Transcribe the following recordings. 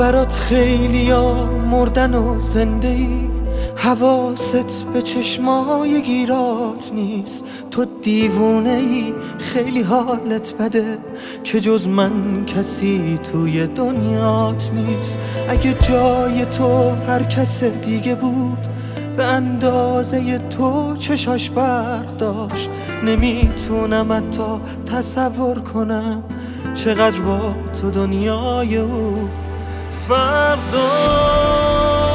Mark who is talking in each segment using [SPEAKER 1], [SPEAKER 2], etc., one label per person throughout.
[SPEAKER 1] برات خیلیا مردن و زنده ای، حواست به چشمای گیرات نیست. تو دیوونه ای، خیلی حالت بده که جز من کسی توی دنیات نیست. اگه جای تو هر کس دیگه بود به اندازه تو چشاش برق داشت، نمیتونم حتی تصور کنم چقدر با تو دنیای او فرق داشت.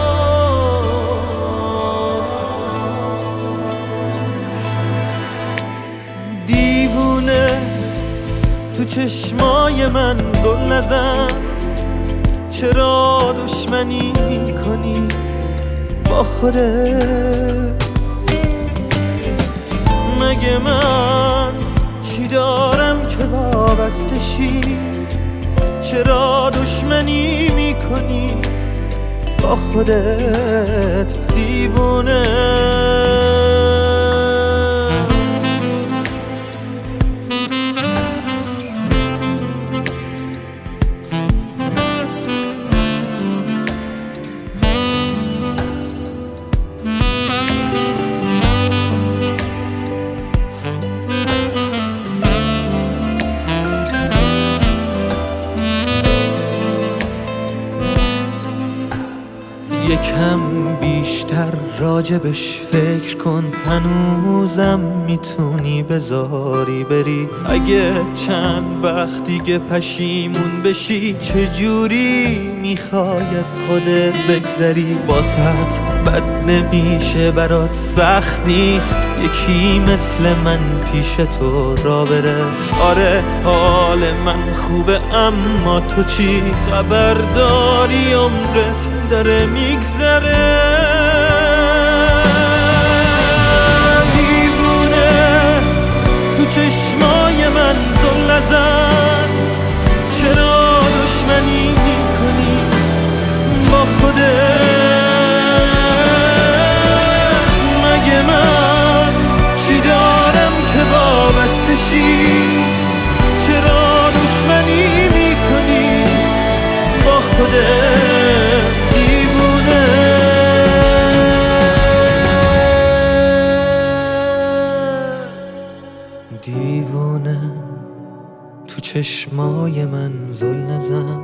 [SPEAKER 1] دیوونه تو چشمای من زل نزن، چرا دشمنی میکنی با خودت؟ مگه من چی دارم که وابسته شی؟ چرا دشمنی میکنی با خودت دیوونه؟ یکم بیشتر راجبش فکر کن، هنوزم میتونی بذاری بری. اگه چند وقت دیگه پشیمون بشی، چجوری میخوای از خودت بگذری؟ واسط بد نمیشه، برات سخت نیست یکی مثل من پیش تو را بره. آره حال من خوبه، اما تو چی خبر داری؟ عمرت داره میگذره. دیوونه تو چشمای من زل نزن، چرا دشمنی میکنی با خودت؟ مگه من چی دارم که وابسته شی؟ چرا دشمنی میکنی با خودت؟ دیوونه تو چشمای من زل نزن،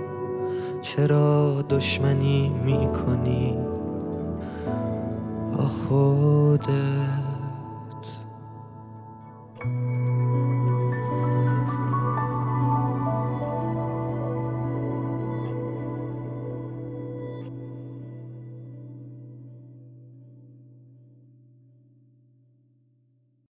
[SPEAKER 1] چرا دشمنی میکنی با خودت؟